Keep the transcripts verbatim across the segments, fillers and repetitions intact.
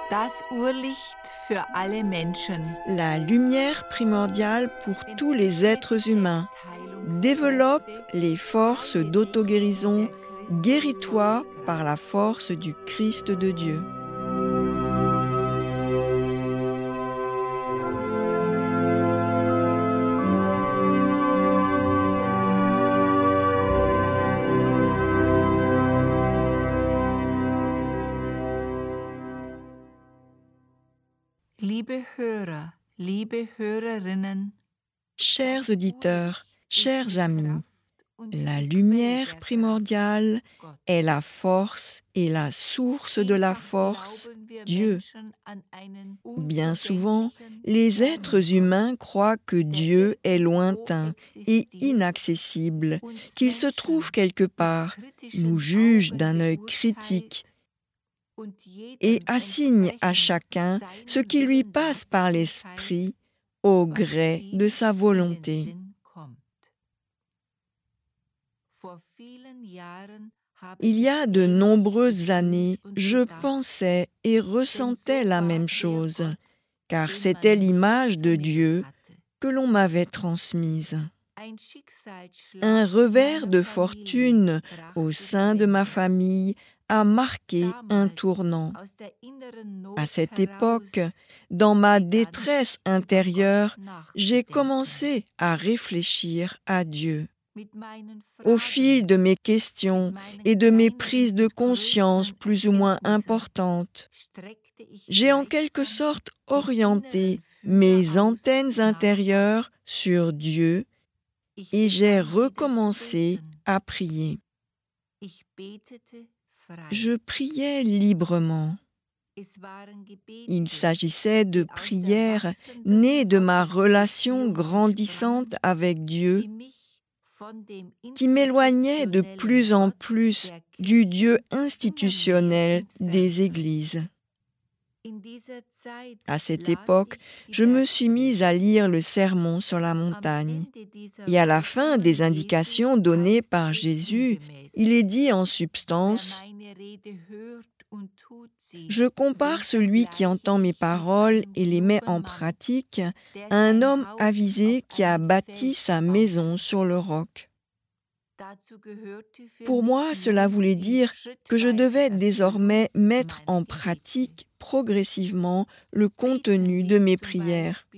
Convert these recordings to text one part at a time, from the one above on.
Das Urlicht für alle Menschen. La lumière primordiale pour tous les êtres humains. Développe les forces d'auto-guérison. Guéris-toi par la force du Christ de Dieu. Liebe Hörer, liebe Hörerinnen, Chers auditeurs, chers amis, la lumière primordiale est la force et la source de la force, Dieu. Bien souvent, les êtres humains croient que Dieu est lointain et inaccessible, qu'il se trouve quelque part, nous jugent d'un œil critique et assignent à chacun ce qui lui passe par l'esprit au gré de sa volonté. Il y a de nombreuses années, je pensais et ressentais la même chose, car c'était l'image de Dieu que l'on m'avait transmise. Un revers de fortune au sein de ma famille a marqué un tournant. À cette époque, dans ma détresse intérieure, j'ai commencé à réfléchir à Dieu. Au fil de mes questions et de mes prises de conscience plus ou moins importantes, j'ai en quelque sorte orienté mes antennes intérieures sur Dieu et j'ai recommencé à prier. Je priais librement. Il s'agissait de prières nées de ma relation grandissante avec Dieu, qui m'éloignait de plus en plus du Dieu institutionnel des églises. À cette époque, je me suis mise à lire le Sermon sur la montagne. Et à la fin des indications données par Jésus, il est dit en substance « Je compare celui qui entend mes paroles et les met en pratique à un homme avisé qui a bâti sa maison sur le roc. » Pour moi, cela voulait dire que je devais désormais mettre en pratique progressivement le contenu de mes prières.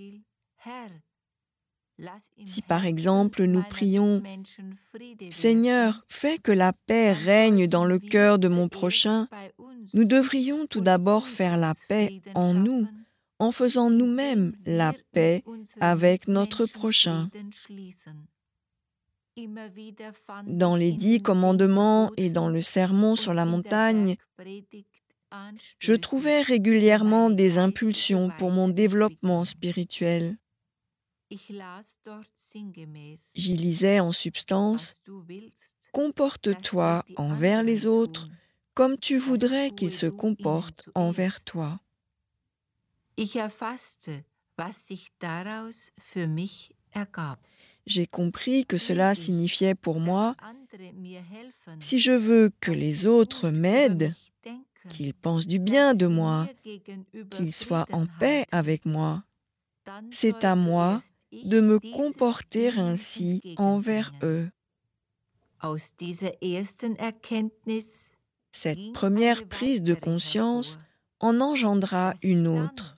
Si par exemple nous prions « Seigneur, fais que la paix règne dans le cœur de mon prochain », nous devrions tout d'abord faire la paix en nous, en faisant nous-mêmes la paix avec notre prochain. Dans les dix commandements et dans le Sermon sur la montagne, je trouvais régulièrement des impulsions pour mon développement spirituel. J'y lisais en substance « Comporte-toi envers les autres comme tu voudrais qu'ils se comportent envers toi. » J'ai compris que cela signifiait pour moi « Si je veux que les autres m'aident, qu'ils pensent du bien de moi, qu'ils soient en paix avec moi, c'est à moi de me comporter ainsi envers eux. » Cette première prise de conscience en engendra une autre.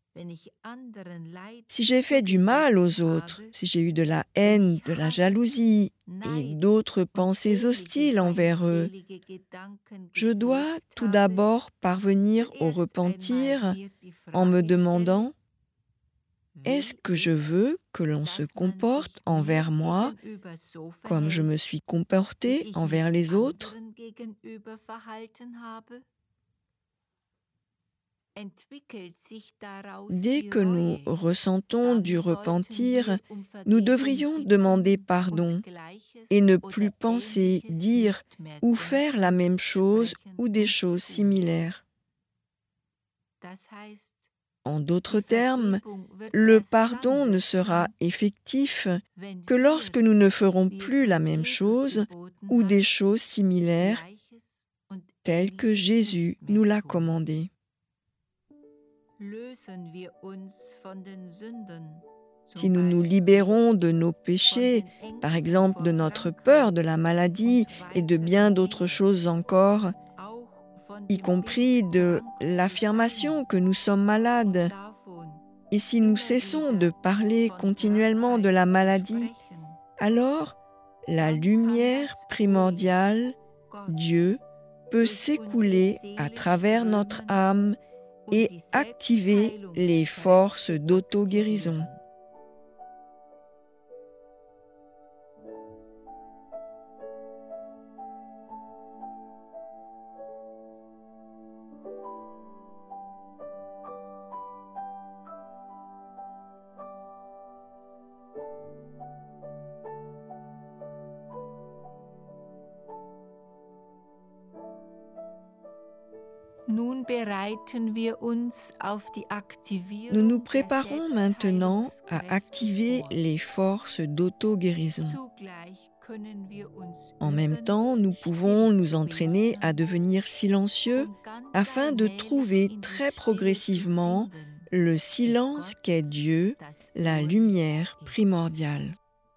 Si j'ai fait du mal aux autres, si j'ai eu de la haine, de la jalousie et d'autres pensées hostiles envers eux, je dois tout d'abord parvenir au repentir en me demandant « Est-ce que je veux que l'on se comporte envers moi comme je me suis comporté envers les autres ?» Dès que nous ressentons du repentir, nous devrions demander pardon et ne plus penser, dire ou faire la même chose ou des choses similaires. En d'autres termes, le pardon ne sera effectif que lorsque nous ne ferons plus la même chose ou des choses similaires telles que Jésus nous l'a commandé. Si nous nous libérons de nos péchés, par exemple de notre peur de la maladie et de bien d'autres choses encore, y compris de l'affirmation que nous sommes malades, et si nous cessons de parler continuellement de la maladie, alors la lumière primordiale, Dieu, peut s'écouler à travers notre âme et activer les forces d'auto-guérison. Nun bereiten wir uns auf die Aktivierung Nous nous der préparons maintenant à Selbstheilungskräfte activer vor. les forces d'auto-guérison. Zugleich können wir uns En même üben, temps, nous still pouvons zu nous entraîner à werden devenir silencieux und ganz afin de allmählich trouver in die très Stille progressivement zu finden, le die silence Gott, qu'est Dieu, das la Urlicht lumière ist. primordiale.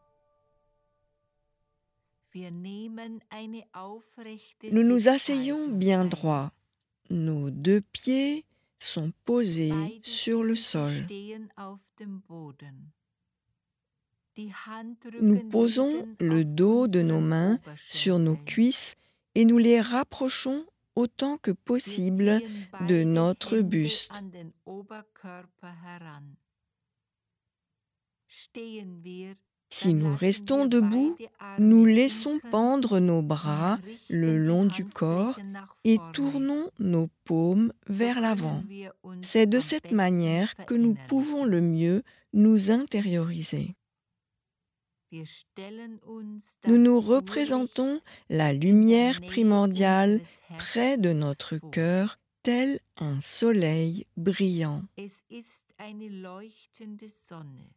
Wir nehmen eine aufrechte Nous nous asseyons Sitzhaltung bien ein. droit. Nos deux pieds sont posés Beide sur le Füße sol. stehen auf dem Boden. Die Nous Handrücken posons liegen le auf dos de nos unseren mains sur nos Oberschenkeln. cuisses et nous les rapprochons autant que Wir possible ziehen de beide notre Hände buste. an den Oberkörper heran. Stehen wir, Si dann nous lassen restons wir debout, beide Arme nous laissons sinken pendre nos und bras le richten die long du corps Handflächen nach et vorne. tournons nos paumes So vers l'avant. können wir uns C'est de am cette besten manière que nous pouvons verinnerlichen. le mieux nous intérioriser. Wir stellen uns Nous das nous Urlicht représentons la in der lumière Nähe primordiale unseres près de Herzens notre vor. cœur, tel un soleil brillant. Es ist eine leuchtende Sonne.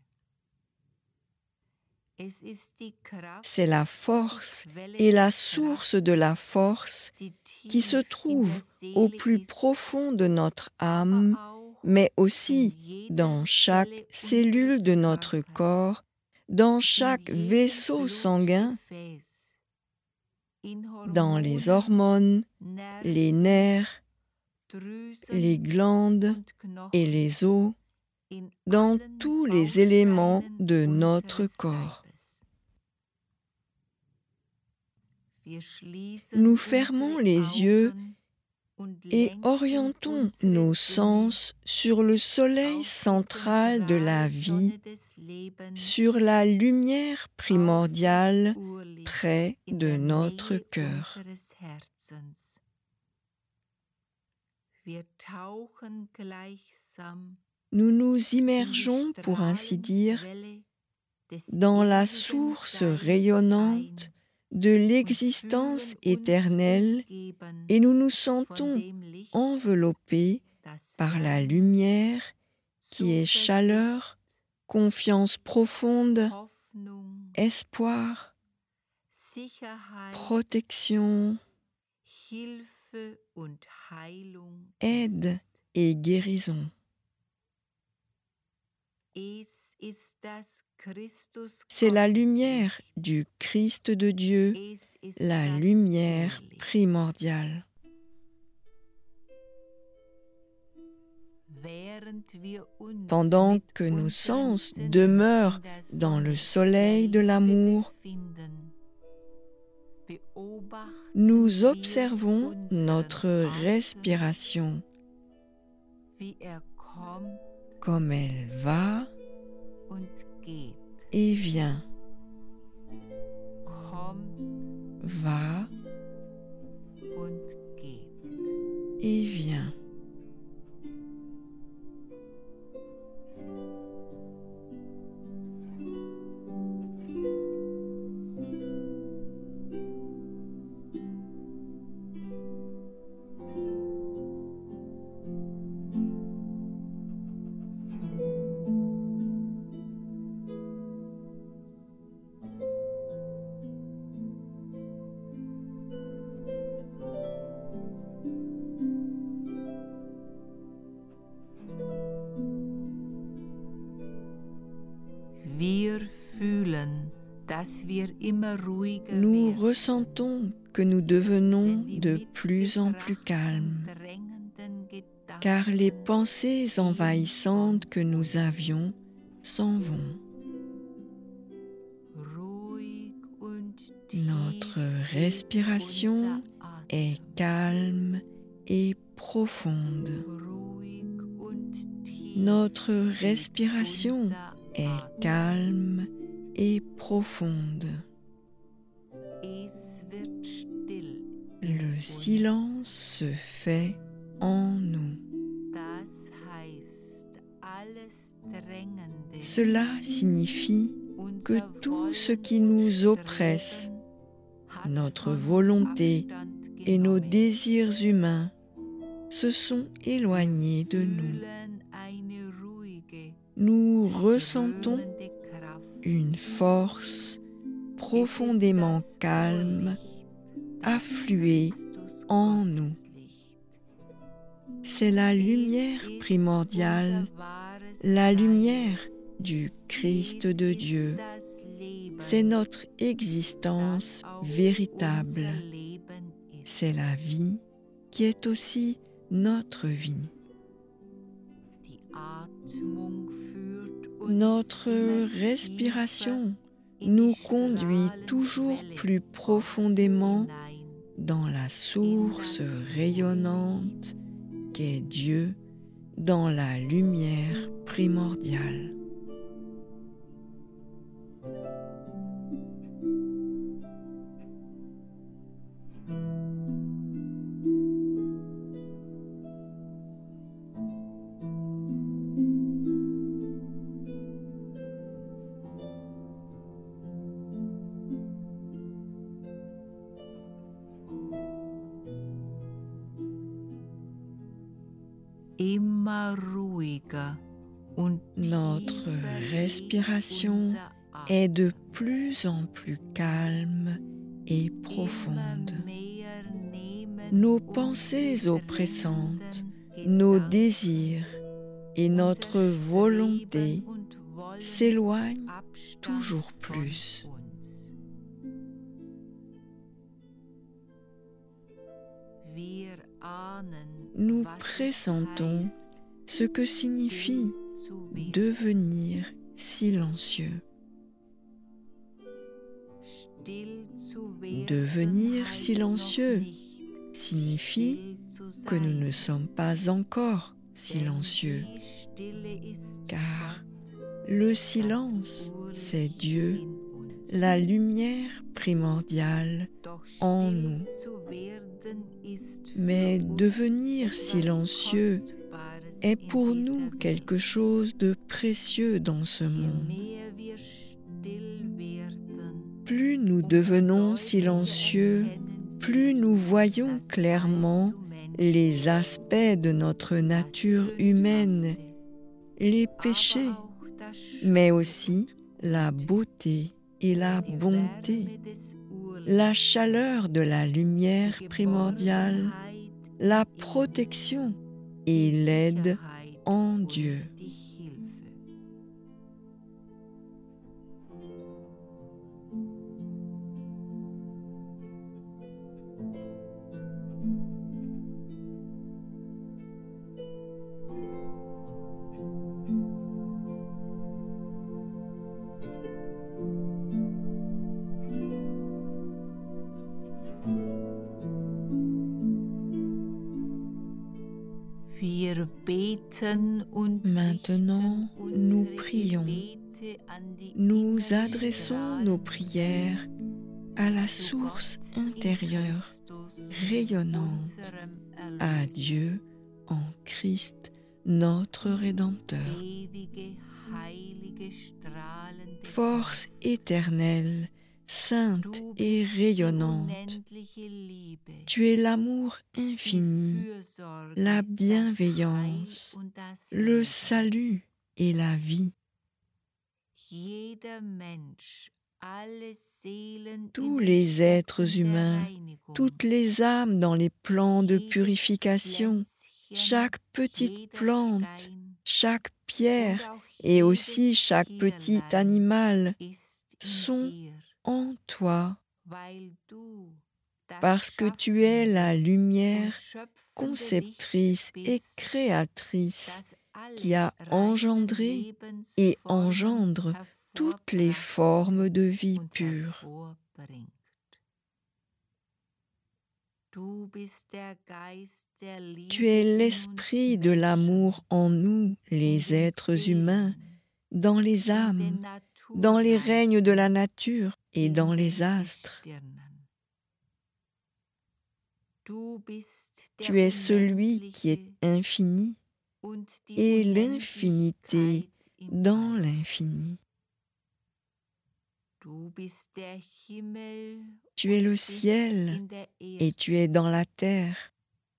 Es ist die Kraft C'est la und force Quelle et la der source Kraft, de la force die qui se tief in trouve der au Seele plus ist, profond de notre aber âme, auch mais in aussi jeder dans chaque Zelle cellule unseres de notre Körpers, corps, dans in chaque jedem vaisseau sanguin, Blutgefäß, in dans les Hormonen, hormones, les Nerven, nerfs, les Drüsen glandes und et Knochen, les os, in dans allen tous les éléments Bausteinen de notre unseres corps. Leibes. Wir schließen Nous fermons unsere les yeux Augen und et lenken orientons unsere nos Sinne sens sur le soleil auf die central de la zentrale vie, Sonne des Lebens, sur la lumière auf das primordiale Urlicht près in de der notre Nähe cœur. unseres Herzens. Wir tauchen gleichsam Nous nous in die immergeons, pour ainsi dire, Strahlenquelle des dans la ewigen source Seins rayonnante ein de und l'existence fühlen uns éternelle umgeben et nous nous von sentons dem Licht, enveloppés das par la Wärme, lumière qui est Zuversicht, chaleur, confiance profonde, Hoffnung, espoir, Sicherheit, protection, Hilfe und Heilung aide ist. et guérison. Es ist das Christus C'est la Gotteslicht. lumière du Christ de Dieu, Es ist la das lumière Urlicht. primordiale. Während wir uns Pendant mit que nos unseren sens Sinnen demeurent in der dans le Sonne soleil de der Liebe l'amour, befinden, beobachten nous wir observons unseren notre Atem, respiration, wie er kommt comme elle va und geht. et vient, Kommt va und geht. et vient. Nous ressentons que nous devenons de plus en plus calmes, car les pensées envahissantes que nous avions s'en vont. Notre respiration est calme et profonde. Notre respiration est calme et profonde. Le silence se fait en nous. Cela signifie que tout ce qui nous oppresse, notre volonté et nos désirs humains, se sont éloignés de nous. Nous ressentons une force profondément calme affluer en nous. C'est la lumière primordiale, la lumière du Christ de Dieu. C'est notre existence véritable. C'est la vie qui est aussi notre vie. Notre respiration nous conduit toujours plus profondément dans la source rayonnante qu'est Dieu dans la lumière primordiale. Notre respiration est de plus en plus calme et profonde. Nos pensées oppressantes, nos désirs et notre volonté s'éloignent toujours plus. Nous pressentons ce que signifie devenir silencieux. Devenir silencieux signifie que nous ne sommes pas encore silencieux, car le silence, c'est Dieu, la lumière primordiale en nous. Mais devenir silencieux est pour nous quelque chose de précieux dans ce monde. Plus nous devenons silencieux, plus nous voyons clairement les aspects de notre nature humaine, les péchés, mais aussi la beauté et la bonté, la chaleur de la lumière primordiale, la protection et l'aide en Dieu. Maintenant, nous prions. Nous adressons nos prières à la source intérieure rayonnante, à Dieu en Christ, notre Rédempteur. Force éternelle, sainte et rayonnante, tu es l'amour infini, la bienveillance, le salut et la vie. Tous les êtres humains, toutes les âmes dans les plans de purification, chaque petite plante, chaque pierre et aussi chaque petit animal sont en toi, parce que tu es la lumière conceptrice et créatrice qui a engendré et engendre toutes les formes de vie pure. Tu es l'esprit de l'amour en nous, les êtres humains, dans les âmes, dans les règnes de la nature et dans les astres. Tu es celui qui est infini et l'infinité dans l'infini. Tu es le ciel et tu es dans la terre.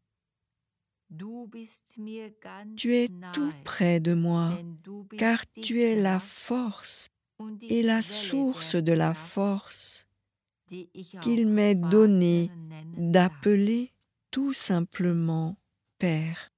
Tu es tout près de moi, car tu es la force et la source de la force qu'il m'est donné d'appeler tout simplement Père.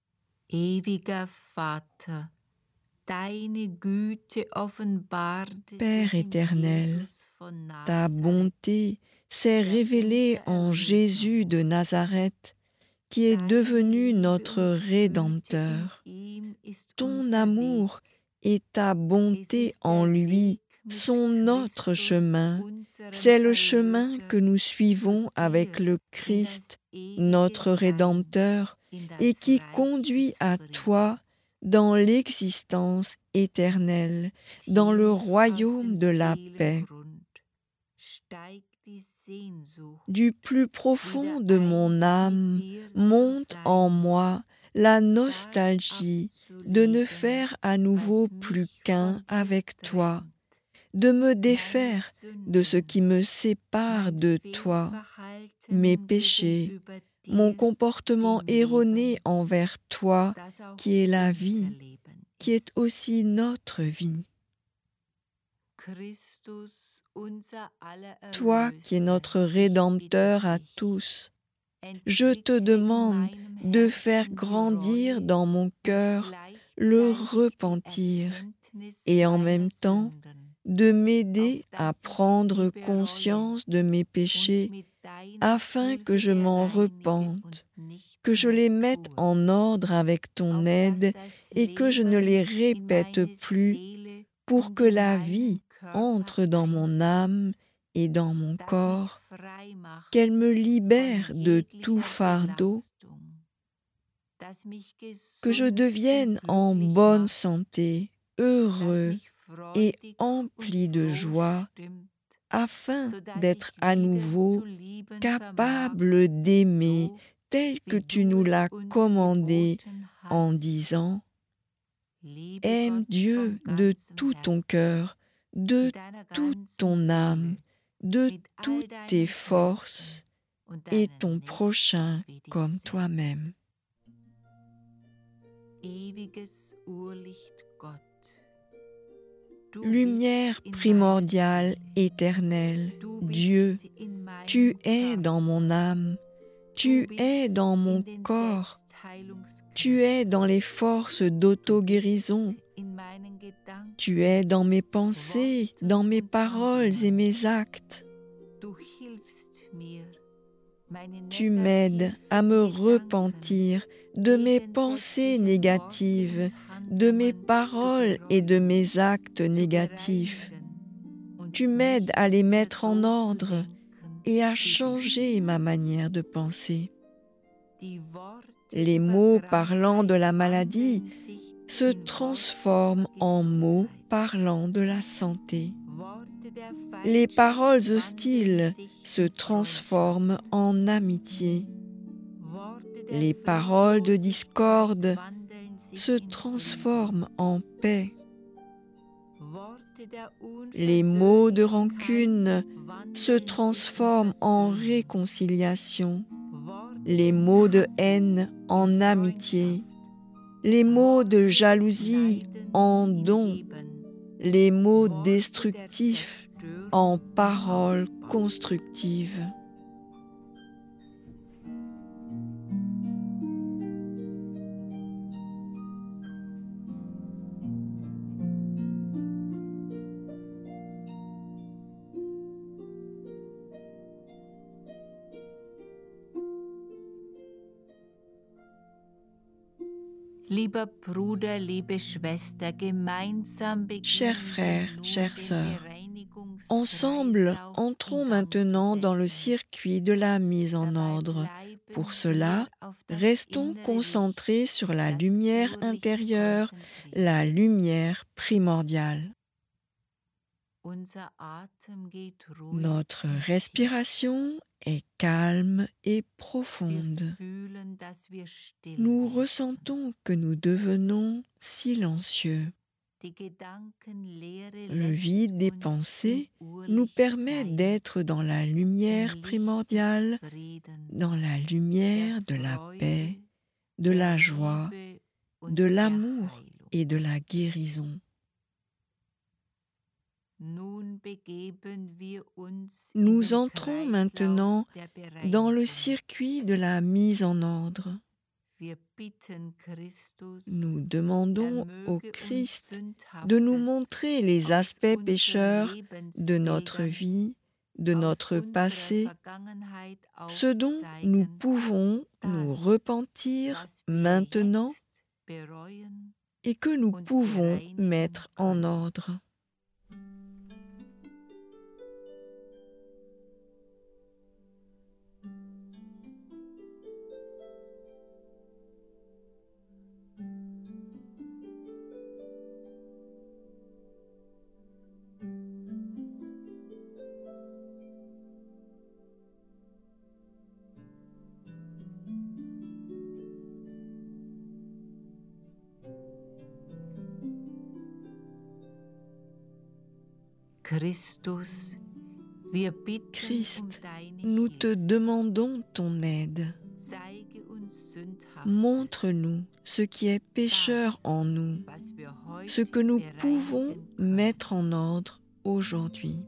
Père éternel, ta bonté s'est révélée en Jésus de Nazareth, qui est devenu notre Rédempteur. Ton amour et ta bonté en lui sont notre chemin. C'est le chemin que nous suivons avec le Christ, notre Rédempteur, et qui conduit à toi dans l'existence éternelle, dans le royaume de la paix. Du plus profond de mon âme monte en moi la nostalgie de ne faire à nouveau plus qu'un avec toi, de me défaire de ce qui me sépare de toi, mes péchés, mon comportement erroné envers toi, qui est la vie, qui est aussi notre vie. Toi qui es notre Rédempteur à tous, je te demande de faire grandir dans mon cœur le repentir et en même temps de m'aider à prendre conscience de mes péchés afin que je m'en repente, que je les mette en ordre avec ton aide et que je ne les répète plus pour que la vie entre dans mon âme et dans mon corps, qu'elle me libère de tout fardeau, que je devienne en bonne santé, heureux et empli de joie, afin d'être à nouveau capable d'aimer tel que tu nous l'as commandé en disant « Aime Dieu de tout ton cœur, de toute ton âme, de toutes tes forces et ton prochain comme toi-même. » Lumière primordiale, éternelle, Dieu, tu es dans mon âme, tu es dans mon corps, tu es dans les forces d'auto-guérison, tu es dans mes pensées, dans mes paroles et mes actes. Tu m'aides à me repentir de mes pensées négatives, de mes paroles et de mes actes négatifs. Tu m'aides à les mettre en ordre et à changer ma manière de penser. Les mots parlant de la maladie se transforment en mots parlant de la santé. Les paroles hostiles se transforment en amitié. Les paroles de discorde se transforment en paix. Les mots de rancune se transforment en réconciliation. Les mots de haine en amitié. Les mots de jalousie en don. Les mots destructifs en paroles constructives. Lieber Bruder, liebe Schwester, gemeinsam Chers beginnen frères, wir nun chères den sœurs, Bereinigungskreislauf ensemble, entrons in Gang maintenant zu dans le setzen. circuit de la mise en Dabei ordre. bleiben Pour wir cela, auf das restons innere concentrés Licht, sur la das lumière Urlicht intérieure, konzentriert. la lumière primordiale. Unser Atem geht ruhig Notre und tief. respiration est calme et Wir profonde. fühlen, dass wir still Nous werden. ressentons que nous devenons silencieux. Die Gedankenleere Le lässt vide des uns pensées im nous Urlicht permet sein, d'être dans la im lumière Licht des primordiale, Friedens, dans la der lumière de la Freude, paix, de der la joie, Liebe und de der l'amour Heilung. et de la guérison. Nun begeben wir uns in Nous den entrons Kreislauf maintenant der dans le Bereinigung. circuit de la mise en ordre. Wir bitten Christus, Nous er demandons au möge uns Christ de nous Sündhaftes montrer les aus aspects unseren pécheurs de notre Lebensbildern, vie, de aus notre unserer passé, Vergangenheit ce dont nous aufzeigen, pouvons nous das, repentir was wir maintenant jetzt bereuen et que nous und pouvons bereinigen mettre en können. ordre. Christus, wir bitten um Christ, deine nous te Hilfe. demandons ton aide. Zeige uns Sündhaftes, Montre-nous ce qui est pécheur en nous, was wir heute ce que nous pouvons bereinigen können. mettre en ordre aujourd'hui.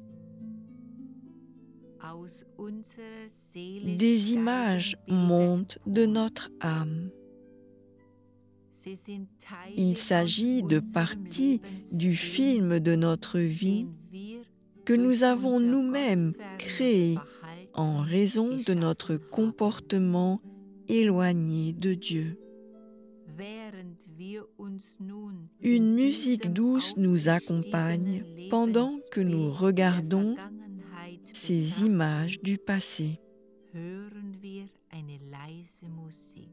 Aus unserer Seele Des images steigen Bilder montent de empor. notre âme. Sie sind Teile Il s'agit aus de unserem parties du Lebensfilm, film de notre vie den wir que durch nous avons unser nous-mêmes gottfernes créé Verhalten en raison de geschaffen notre haben. comportement éloigné de Dieu. Während wir uns nun Une in musique diesem douce nous aufgestiegenen accompagne pendant que nous Lebensbild regardons der Vergangenheit ces betrachten, images du passé. hören wir eine leise Musik.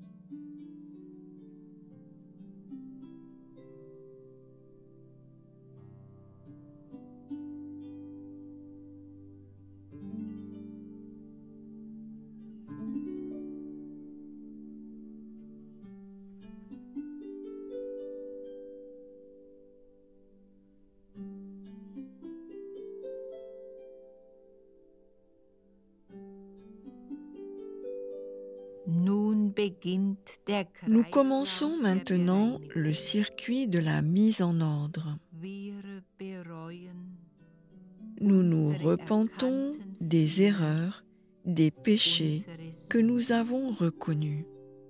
Nun beginnt der Nous Kreislauf commençons der maintenant Bereinigung. le circuit de la mise en ordre. Wir bereuen Nous nous unsere repentons erkannten des Fehler, erreurs, des péchés unsere que nous Sünden. avons reconnus.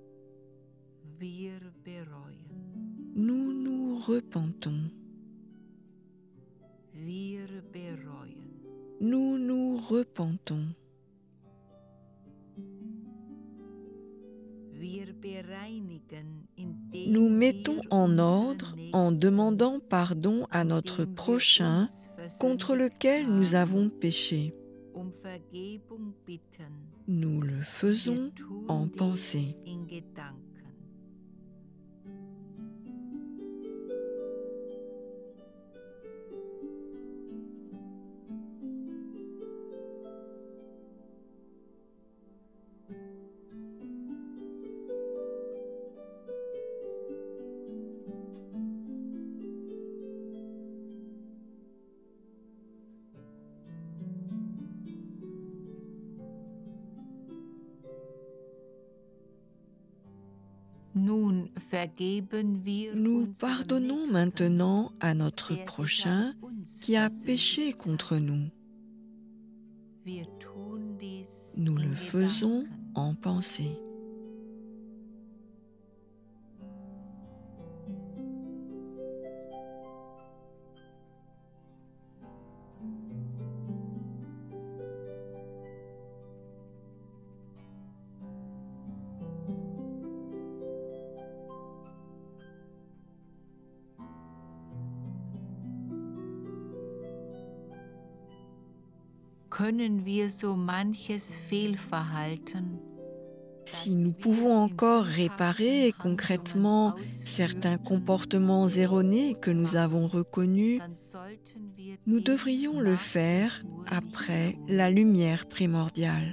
Wir bereuen. Nous nous repentons. Wir bereuen. Nous nous repentons. Wir bereinigen, indem Nous mettons wir en unseren ordre en Nächsten, demandant pardon à an notre dem wir prochain uns contre versündigt lequel nous haben, avons péché. um Vergebung bitten. Nous le faisons Wir tun en dies pensée. in Gedanken. Nun vergeben wir Nous unserem pardonnons Nächsten, maintenant à notre der sich prochain an uns qui a versündigt péché hat. contre nous. Wir tun dies Nous in le faisons Gedanken. en pensée. können wir so manches Fehlverhalten, Si nous pouvons encore réparer concrètement certains comportements erronés que nous avons reconnus, nous devrions le faire après la lumière primordiale.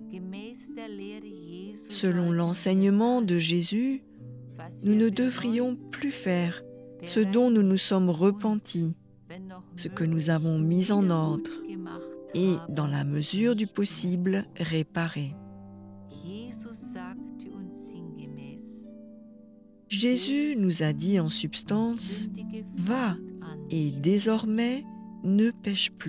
Selon l'enseignement de Jésus, nous ne devrions plus faire ce dont nous nous sommes repentis, ce que nous avons mis en ordre et, dans la mesure du possible, réparer. Jésus nous a dit en substance, « Va, et désormais, ne pêche plus. »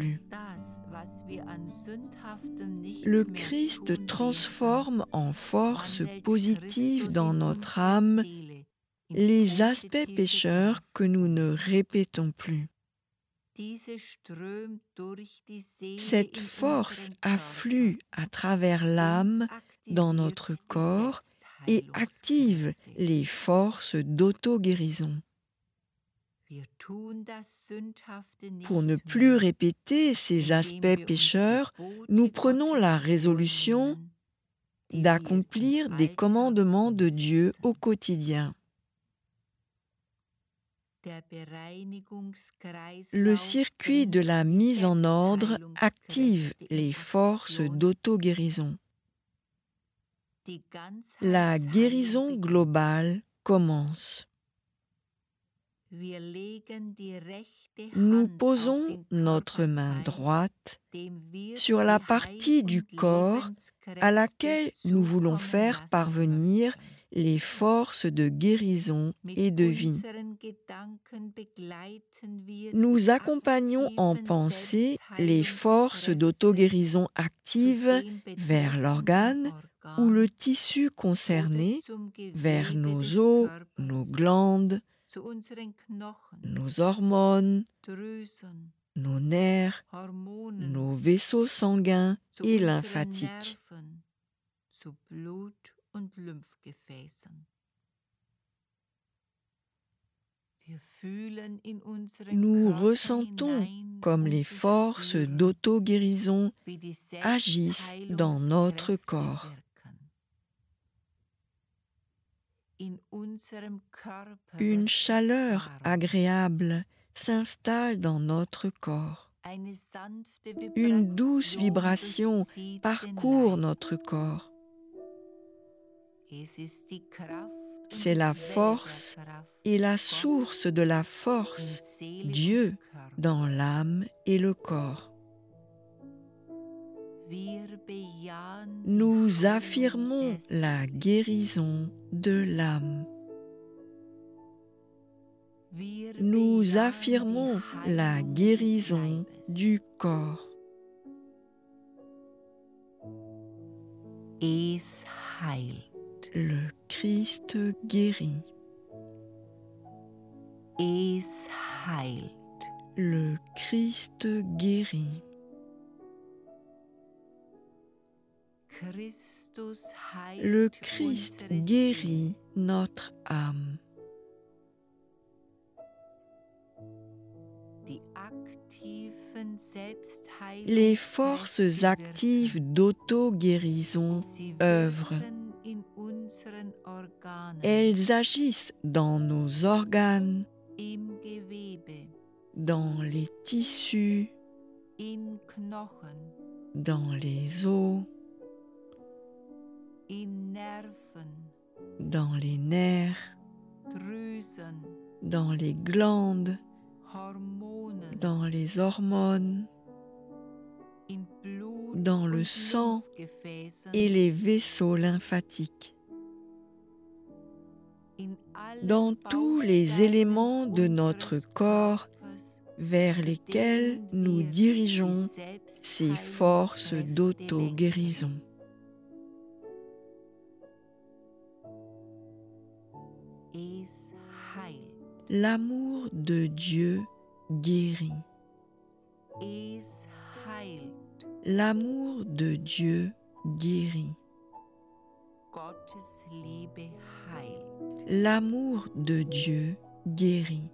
Le Christ transforme en force positive dans notre âme les aspects pécheurs que nous ne répétons plus. Cette force afflue à travers l'âme dans notre corps et active les forces d'auto-guérison. Pour ne plus répéter ces aspects pécheurs, nous prenons la résolution d'accomplir des commandements de Dieu au quotidien. Le circuit de la mise en ordre active les forces d'auto-guérison. La guérison globale commence. Nous posons notre main droite sur la partie du corps à laquelle nous voulons faire parvenir les forces de guérison et de vie. Nous accompagnons en pensée les forces d'auto-guérison actives vers l'organe ou le tissu concerné, vers nos os, nos glandes, nos hormones, nos nerfs, nos vaisseaux sanguins et lymphatiques. Nous ressentons comme les forces d'auto-guérison agissent dans notre corps. Une chaleur agréable s'installe dans notre corps. Une douce vibration parcourt notre corps. C'est la force et la source de la force, Dieu, dans l'âme et le corps. Nous affirmons la guérison de l'âme. Nous affirmons la guérison du corps. Le Christ guérit. Le Christ guérit. Le Christ guérit notre âme. Les forces actives d'auto-guérison œuvrent. Elles agissent dans nos organes, dans les tissus, dans les os, dans les nerfs, dans les glandes, dans les hormones, dans le sang et les vaisseaux lymphatiques, dans tous les éléments de notre corps vers lesquels nous dirigeons ces forces d'auto-guérison. L'amour de Dieu guérit. L'amour de Dieu guérit. L'amour de Dieu guérit.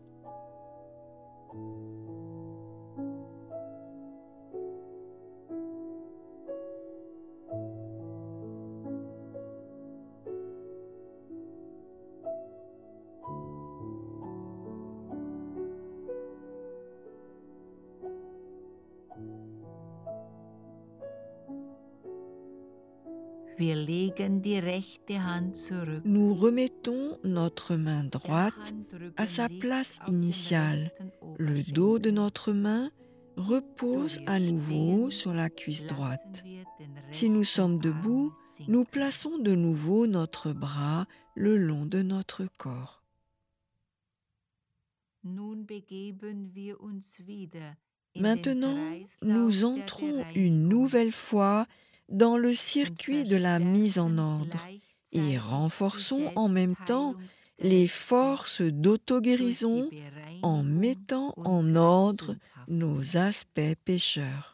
Wir legen die rechte Hand zurück. Nous remettons notre main droite à sa place initiale. Le dos de notre main repose à nouveau sur la cuisse droite. Si nous sommes debout, nous plaçons de nouveau notre bras le long de notre corps. Maintenant, nous entrons une nouvelle fois dans le circuit de la mise en ordre et renforçons en même temps les forces d'auto-guérison en mettant en ordre nos aspects pécheurs.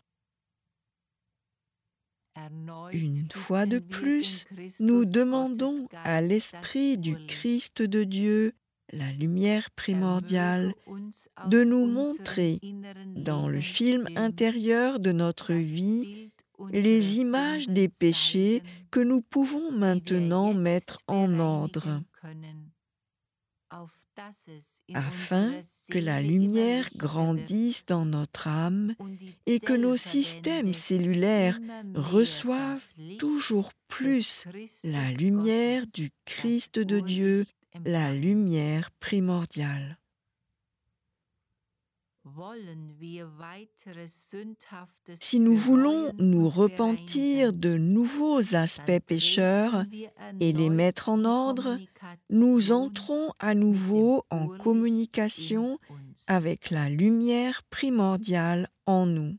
Une fois de plus, nous demandons à l'Esprit du Christ de Dieu, la lumière primordiale, de nous montrer, dans le film intérieur de notre vie, les images des péchés que nous pouvons maintenant mettre en ordre, afin que la lumière grandisse dans notre âme et que nos systèmes cellulaires reçoivent toujours plus la lumière du Christ de Dieu, la lumière primordiale. Si nous voulons nous repentir de nouveaux aspects pécheurs et les mettre en ordre, nous entrons à nouveau en communication avec la lumière primordiale en nous.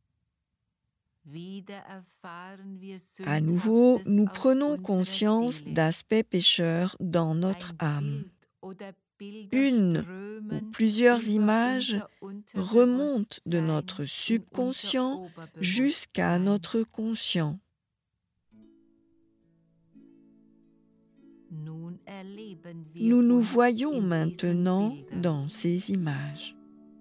À nouveau, nous prenons conscience d'aspects pécheurs dans notre âme. Une ou plusieurs images remontent de notre subconscient jusqu'à notre conscient. Nous nous voyons maintenant dans ces images.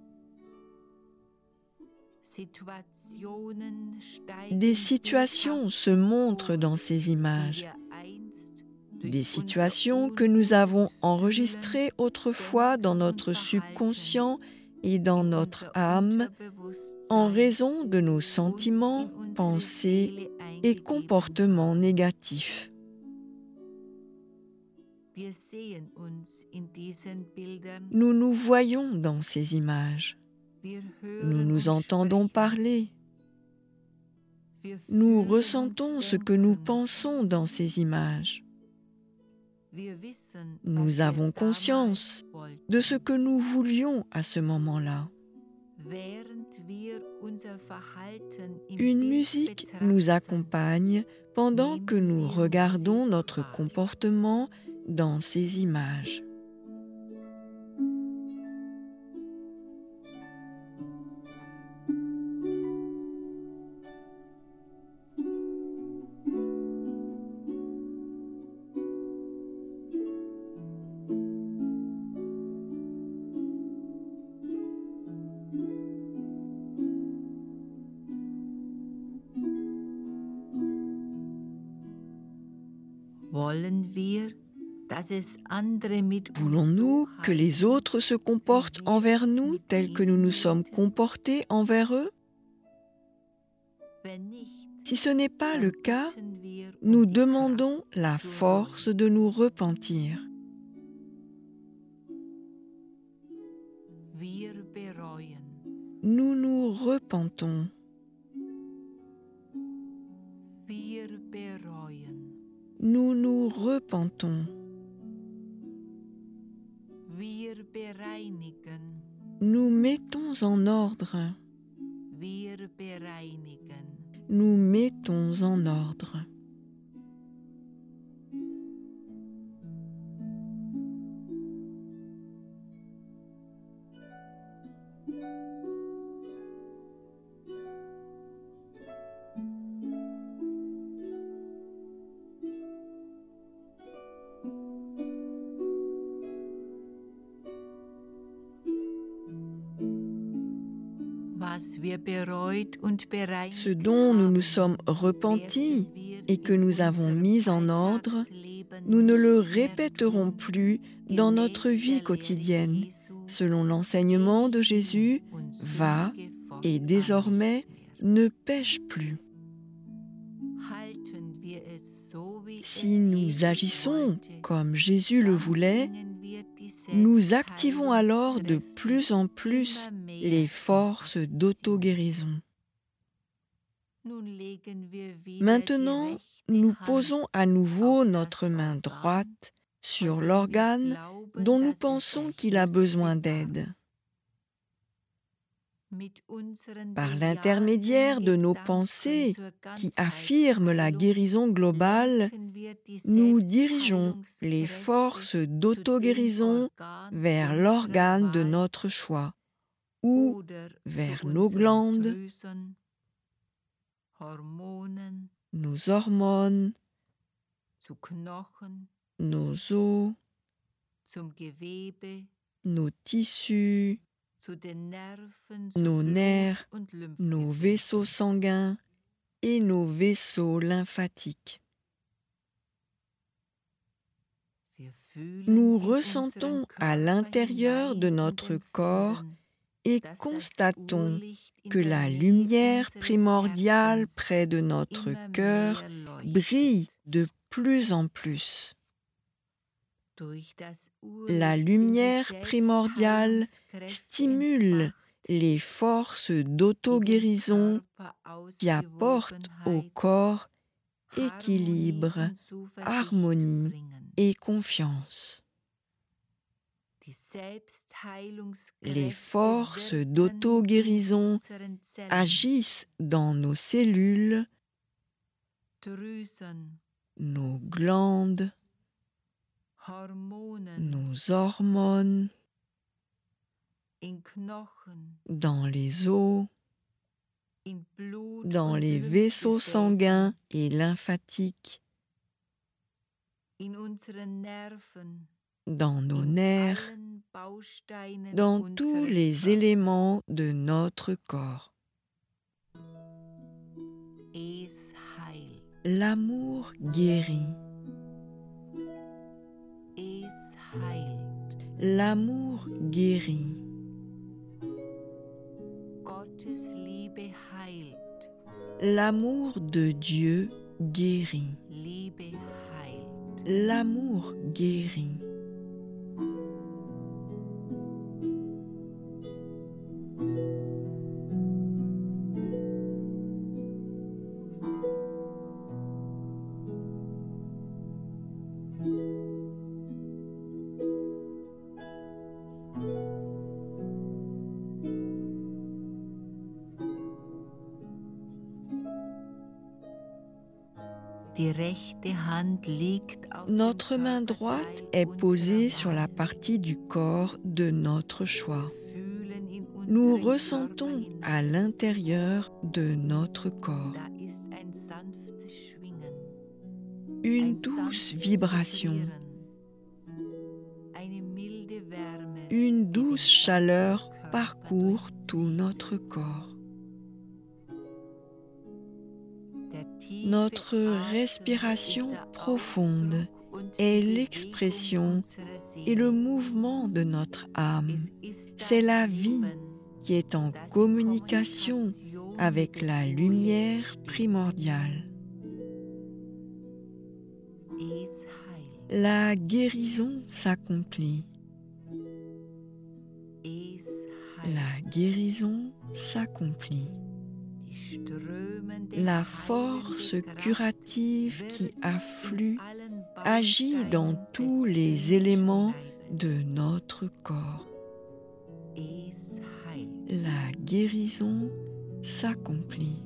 Des situations se montrent dans ces images. Des situations que nous avons enregistrées autrefois dans notre subconscient et dans notre âme en raison de nos sentiments, pensées et comportements négatifs. Nous nous voyons dans ces images. Nous nous entendons parler. Nous ressentons ce que nous pensons dans ces images. Nous avons conscience de ce que nous voulions à ce moment-là. Une musique nous accompagne pendant que nous regardons notre comportement dans ces images. Voulons-nous que les autres se comportent envers nous tels que nous nous sommes comportés envers eux? Si ce n'est pas le cas, nous demandons la force de nous repentir. Nous nous repentons. Nous nous repentons. Nous mettons en ordre. Nous mettons en ordre. Ce dont nous nous sommes repentis et que nous avons mis en ordre, nous ne le répéterons plus dans notre vie quotidienne. Selon l'enseignement de Jésus, va et désormais ne pêche plus. Si nous agissons comme Jésus le voulait, nous activons alors de plus en plus les forces d'auto-guérison. Maintenant, nous posons à nouveau notre main droite sur l'organe dont nous pensons qu'il a besoin d'aide. Par l'intermédiaire de nos pensées qui affirment la guérison globale, nous dirigeons les forces d'auto-guérison vers l'organe de notre choix ou vers nos glandes, nos hormones, nos os, nos tissus, nos nerfs, nos vaisseaux sanguins et nos vaisseaux lymphatiques. Nous ressentons à l'intérieur de notre corps et constatons que la lumière primordiale près de notre cœur brille de plus en plus. La lumière primordiale stimule les forces d'auto-guérison qui apportent au corps équilibre, harmonie et confiance. Les forces d'auto-guérison agissent dans nos cellules, nos glandes, nos hormones, dans les os, dans les vaisseaux sanguins et lymphatiques, dans nos nerfs, dans tous les éléments de notre corps. L'amour guérit. L'amour guérit. L'amour de Dieu guérit. L'amour guérit. Notre main droite est posée sur la partie du corps de notre choix. Nous ressentons à l'intérieur de notre corps une douce vibration, une douce chaleur parcourt tout notre corps. Notre respiration profonde est l'expression et le mouvement de notre âme. C'est la vie qui est en communication avec la lumière primordiale. La guérison s'accomplit. La guérison s'accomplit. La force curative qui afflue agit dans tous les éléments de notre corps. La guérison s'accomplit.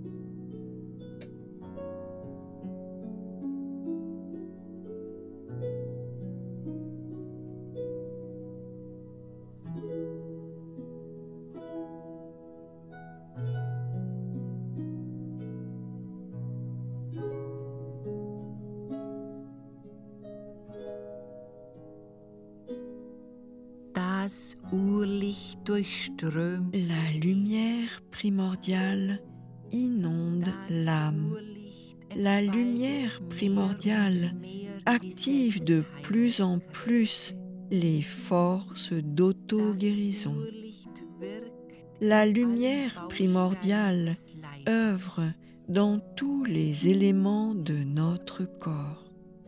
La lumière primordiale inonde l'âme. La lumière primordiale active de plus en plus les forces d'auto-guérison. La lumière primordiale œuvre dans tous les éléments de notre corps.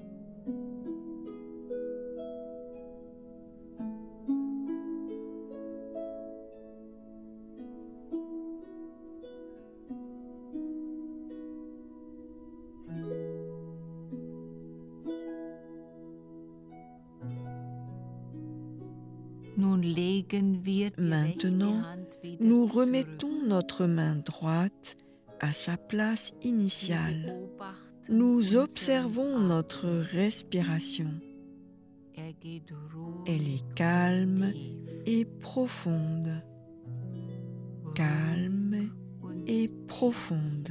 Maintenant, nous remettons notre main droite à sa place initiale. Nous observons notre respiration. Elle est calme et profonde. Calme et profonde.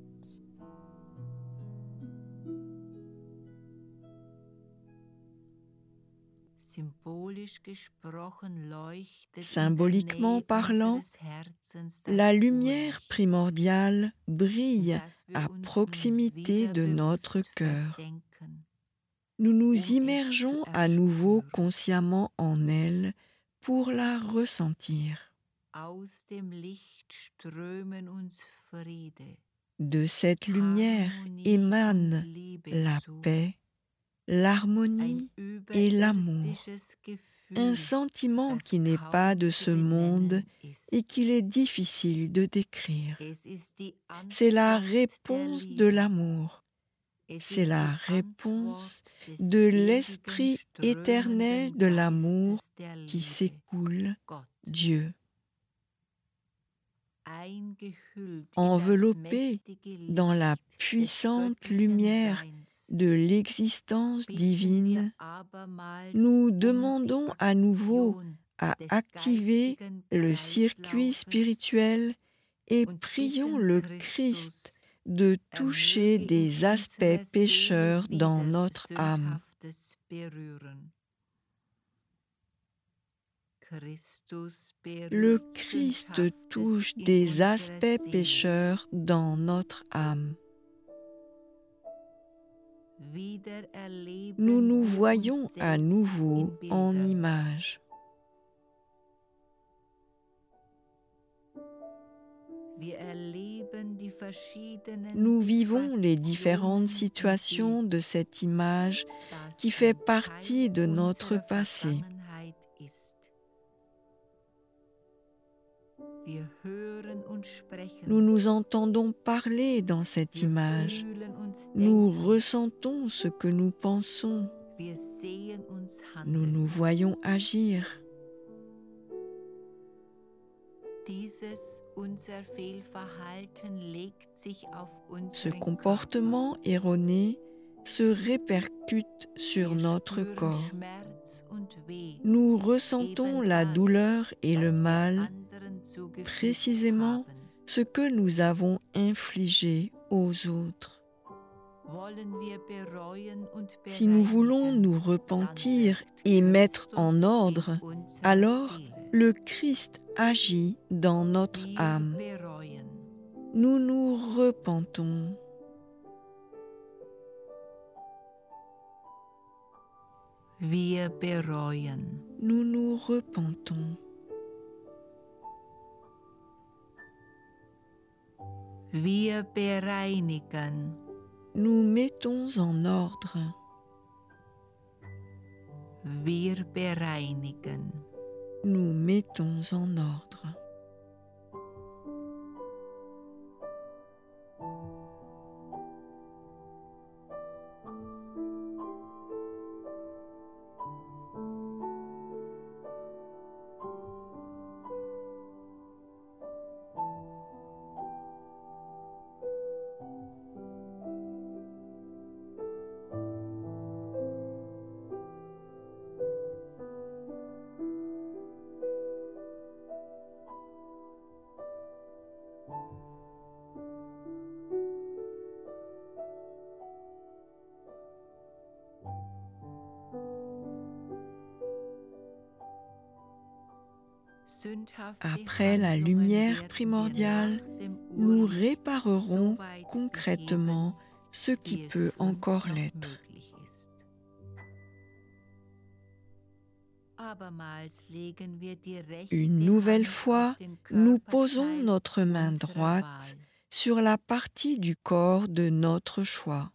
Symboliquement parlant, la lumière primordiale brille à proximité de notre cœur. Nous nous immergeons à nouveau consciemment en elle pour la ressentir. De cette lumière émane la paix, l'harmonie et l'amour, un sentiment qui n'est pas de ce monde et qu'il est difficile de décrire. C'est la réponse de l'amour, c'est la réponse de l'Esprit éternel de l'amour qui s'écoule, Dieu. Enveloppé dans la puissante lumière de l'existence divine, nous demandons à nouveau à activer le circuit spirituel et prions le Christ de toucher des aspects pécheurs dans notre âme. Le Christ touche des aspects pécheurs dans notre âme. Nous nous voyons à nouveau en image. Nous vivons les différentes situations de cette image qui fait partie de notre passé. Nous nous entendons parler dans cette image. Nous ressentons ce que nous pensons. Nous nous voyons agir. Ce comportement erroné se répercute sur notre corps. Nous ressentons la douleur et le mal, précisément ce que nous avons infligé aux autres. Si nous voulons nous repentir et mettre en ordre, alors le Christ agit dans notre âme. Nous nous repentons. Nous nous repentons. Wir bereinigen. Nous mettons en ordre. Wir bereinigen. Nous mettons en ordre. Après la lumière primordiale, nous réparerons concrètement ce qui peut encore l'être. Une nouvelle fois, nous posons notre main droite sur la partie du corps de notre choix.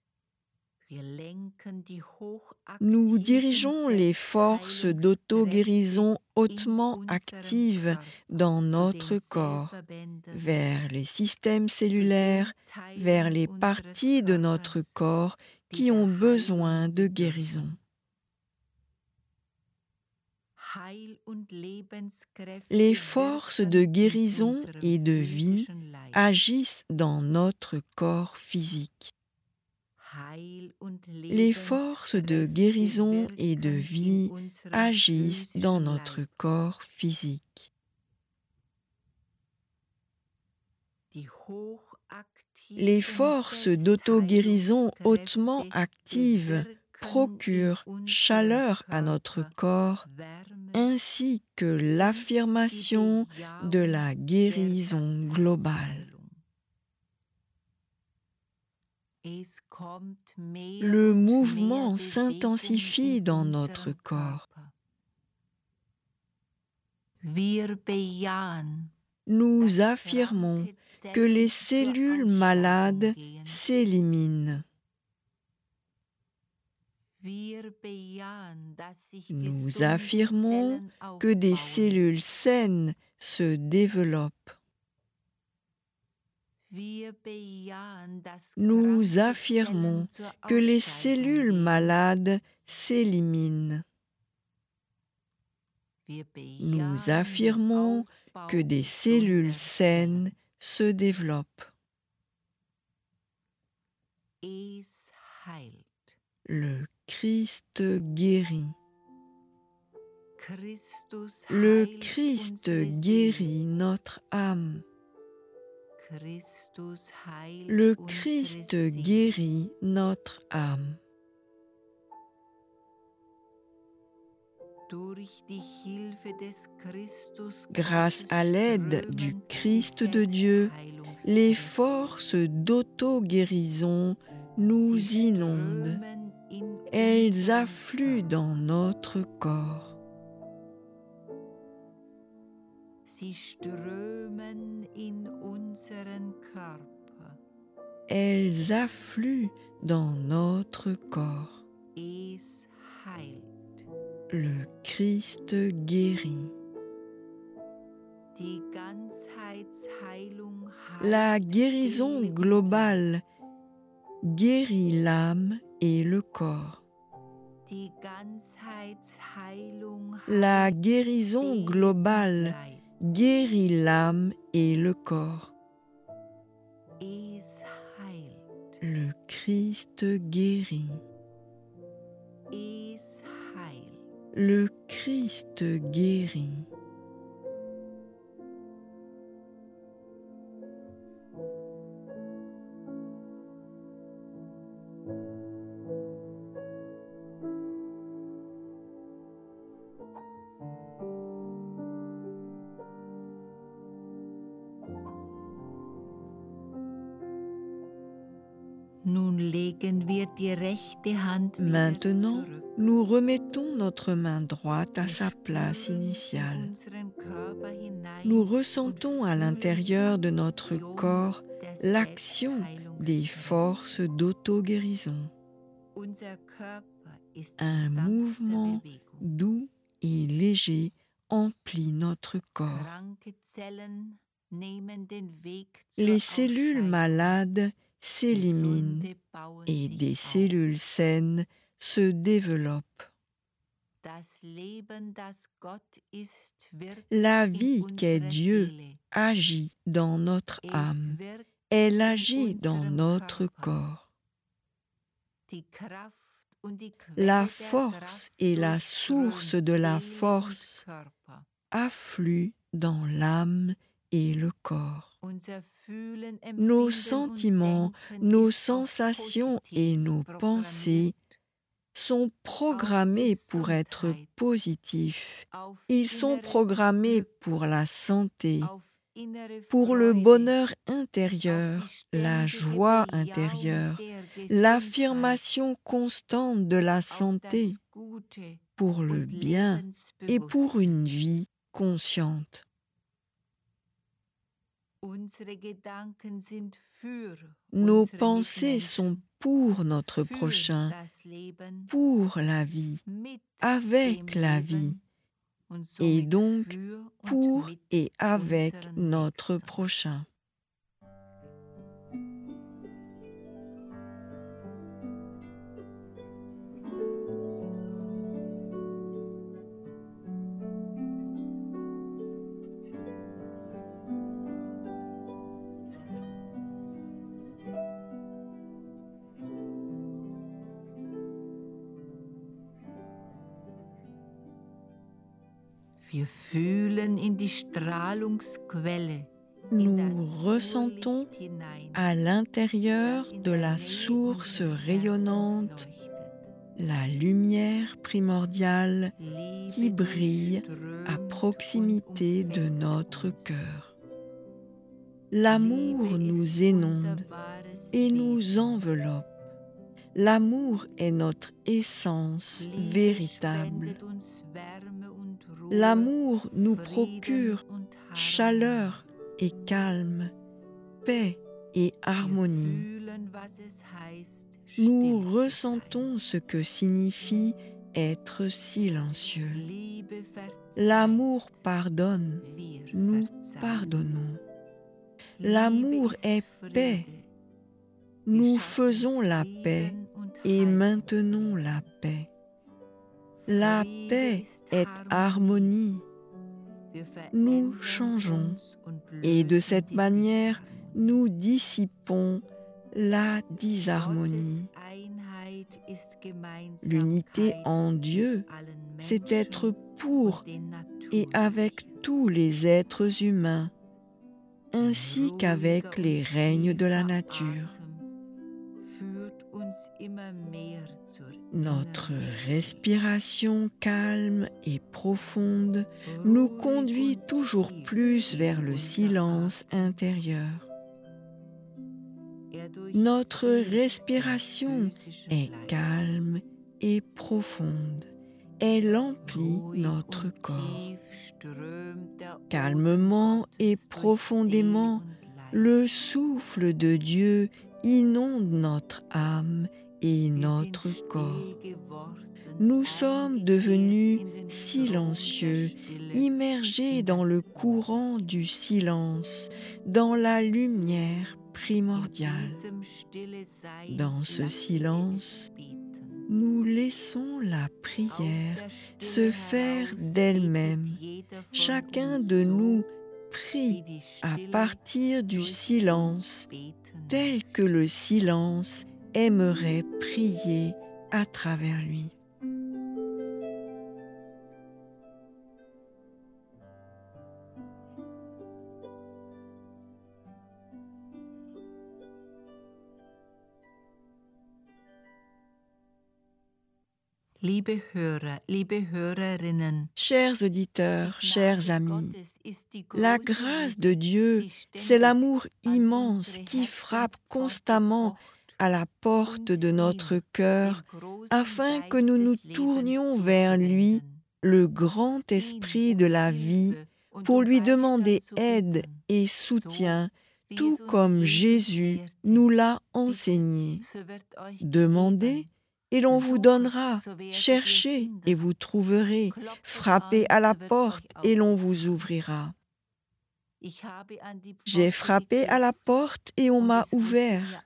Nous dirigeons les forces d'auto-guérison hautement actives dans notre corps vers les systèmes cellulaires, vers les parties de notre corps qui ont besoin de guérison. Les forces de guérison et de vie agissent dans notre corps physique. Les forces de guérison et de vie agissent dans notre corps physique. Les forces d'auto-guérison hautement actives procurent chaleur à notre corps ainsi que l'affirmation de la guérison globale. Le mouvement s'intensifie dans notre corps. Nous affirmons que les cellules malades s'éliminent. Nous affirmons que des cellules saines se développent. Nous affirmons que les cellules malades s'éliminent. Nous affirmons que des cellules saines se développent. Le Christ guérit. Le Christ guérit notre âme. Le Christ guérit notre âme. Grâce à l'aide du Christ de Dieu, les forces d'auto-guérison nous inondent. Elles affluent dans notre corps. Elles affluent dans notre corps. Le Christ guérit. La guérison globale guérit l'âme et le corps. La guérison globale guérit l'âme et le corps. Le Christ guérit. Le Christ guérit. Maintenant, nous remettons notre main droite à sa place initiale. Nous ressentons à l'intérieur de notre corps l'action des forces d'auto-guérison. Un mouvement doux et léger emplit notre corps. Les cellules malades s'éliminent et des cellules saines se développent. La vie qu'est Dieu agit dans notre âme. Elle agit dans notre corps. La force et la source de la force affluent dans l'âme et le corps. Nos sentiments, nos sensations et nos pensées sont programmés pour être positifs. Ils sont programmés pour la santé, pour le bonheur intérieur, la joie intérieure, l'affirmation constante de la santé, pour le bien et pour une vie consciente. Nos pensées sont pour notre prochain, pour la vie, avec la vie, et donc pour et avec notre prochain. Wir fühlen in die Strahlungsquelle. Nous ressentons à l'intérieur de la source rayonnante la lumière primordiale qui brille à proximité de notre cœur. L'amour nous inonde et nous enveloppe. L'amour est notre essence véritable. L'amour nous procure chaleur et calme, paix et harmonie. Nous ressentons ce que signifie être silencieux. L'amour pardonne, nous pardonnons. L'amour est paix. Nous faisons la paix et maintenons la paix. La paix est harmonie. Nous changeons et de cette manière, nous dissipons la disharmonie. L'unité en Dieu, c'est être pour et avec tous les êtres humains, ainsi qu'avec les règnes de la nature. Notre respiration calme et profonde nous conduit toujours plus vers le silence intérieur. Notre respiration est calme et profonde. Elle emplit notre corps. Calmement et profondément, le souffle de Dieu inonde notre âme et notre corps. Nous sommes devenus silencieux, immergés dans le courant du silence, dans la lumière primordiale. Dans ce silence, nous laissons la prière se faire d'elle-même. Chacun de nous prie à partir du silence, tel que le silence aimerait prier à travers lui. Liebe Hörer, liebe Hörerinnen, Chers auditeurs, chers amis, la grâce de Dieu, c'est l'amour immense qui frappe constamment à la porte de notre cœur afin que nous nous tournions vers lui, le grand esprit de la vie, pour lui demander aide et soutien, tout comme Jésus nous l'a enseigné. Demandez et l'on vous donnera, cherchez et vous trouverez, frappez à la porte et l'on vous ouvrira. J'ai frappé à la porte et on m'a ouvert.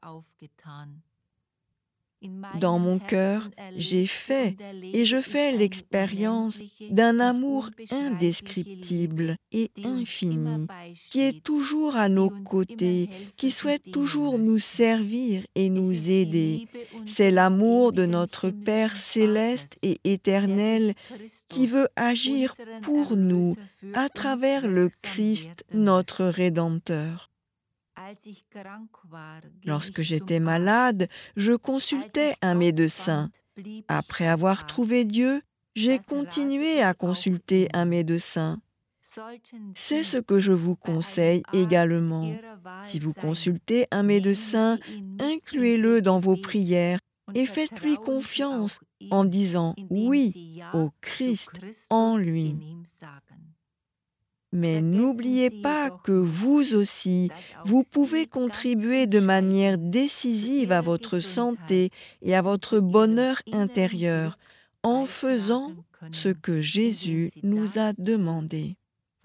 Dans mon cœur, j'ai fait et je fais l'expérience d'un amour indescriptible et infini, qui est toujours à nos côtés, qui souhaite toujours nous servir et nous aider. C'est l'amour de notre Père céleste et éternel qui veut agir pour nous à travers le Christ, notre Rédempteur. Lorsque j'étais malade, je consultais un médecin. Après avoir trouvé Dieu, j'ai continué à consulter un médecin. C'est ce que je vous conseille également. Si vous consultez un médecin, incluez-le dans vos prières et faites-lui confiance en disant oui au Christ en lui. Mais n'oubliez pas que vous aussi, vous pouvez contribuer de manière décisive à votre santé et à votre bonheur intérieur en faisant ce que Jésus nous a demandé.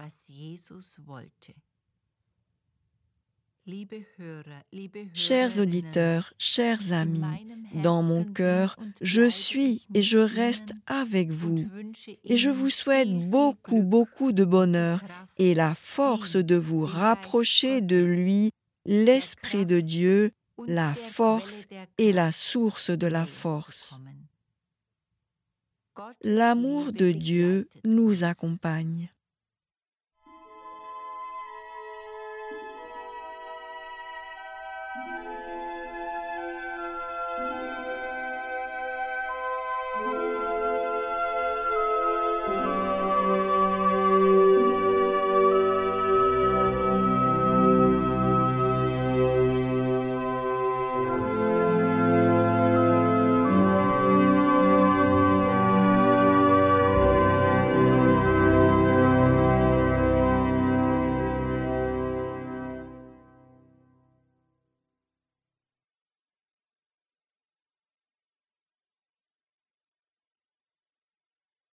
Chers auditeurs, chers amis, dans mon cœur, je suis et je reste avec vous. Et je vous souhaite beaucoup, beaucoup de bonheur et la force de vous rapprocher de lui, l'Esprit de Dieu, la force et la source de la force. L'amour de Dieu nous accompagne.